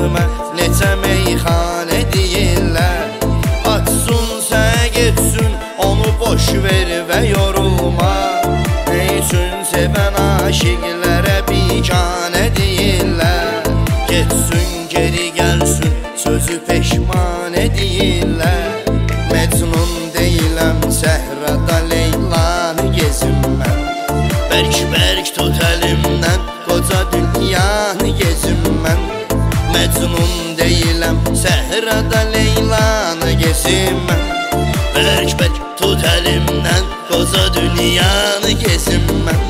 sözümə neçə meyxanə deyirlər. Açsınsə getsin, onu boş ver və yorulma. Ne üçün sevən aşiqlərə biganə deyirlər. Getsin geri gəlsin, sözü peşmanə deyirlər. Mecnun deyiləm, səhrada Leylanı gezim mən. Bərk-bərk tut əlimdən, qoca dünyanı gezim mən. Mecnun deyiləm, səhrada Leylanı gezim mən. Bərk-bərk tut əlimdən, qoca dünyanı gezim mən.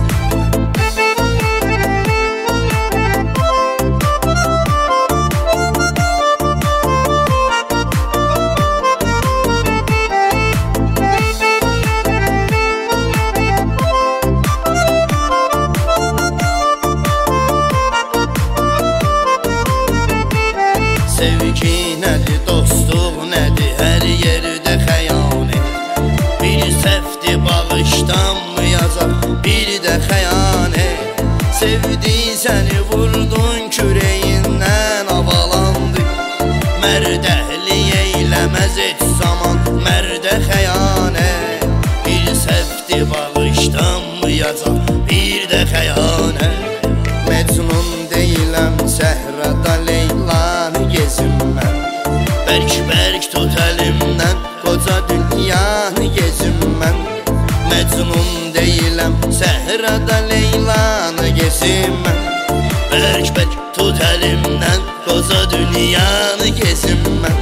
Sevgi nədir, dostluq nədir, hər yerdə xəyanət. Bir səhvdi bağışlanmayacaq, bir də xəyanət. Sevdi səni vurdun kürəyindən avalandı. Mərdəhlik eyləməz heç zaman mərdə xəyanət. Bir səhvdi bağışlanmayacaq, bir də xəyanət. Mecnun deyiləm, səhrada Leylanı gezim mən. Bərk-bərk tut əlimdən, qoca dünyanı gezim mən. Mecnun deyiləm, səhrada Leylanı gezim mən. Bərk-bərk tut əlimdən, qoca dünyanı gezim mən.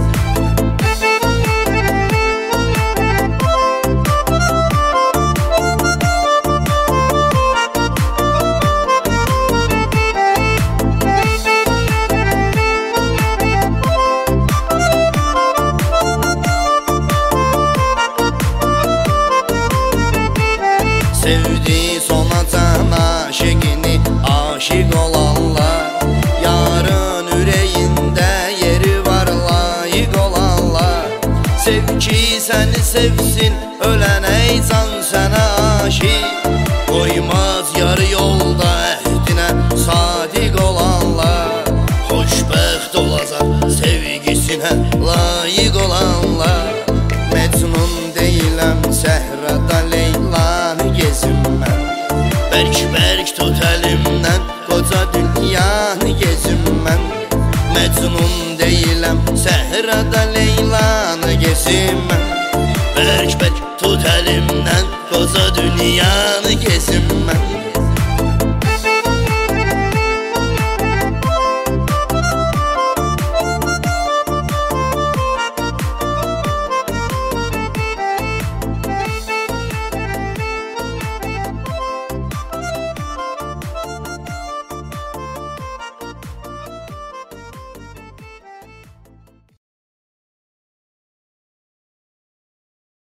Sevdi sona can aşıqini, aşiq olanlar. Yarın ürəyində yeri var, layiq olanlar. Sev ki səni sevsin, ölən ey can sənə aşiq. Qoymaz yarı yolda əhdinə sadiq olanlar. Xoşbəxt olacaq sevgisinə layiq olanlar. Mecnun deyiləm, səhrada Leylanı gezim mən. Bərk-bərk tut əlimdən, qoca dünyanı gezim mən. Mecnun deyiləm, səhrada Leylanı gezim mən. Bərk-bərk tut əlimdən, qoca dünyanı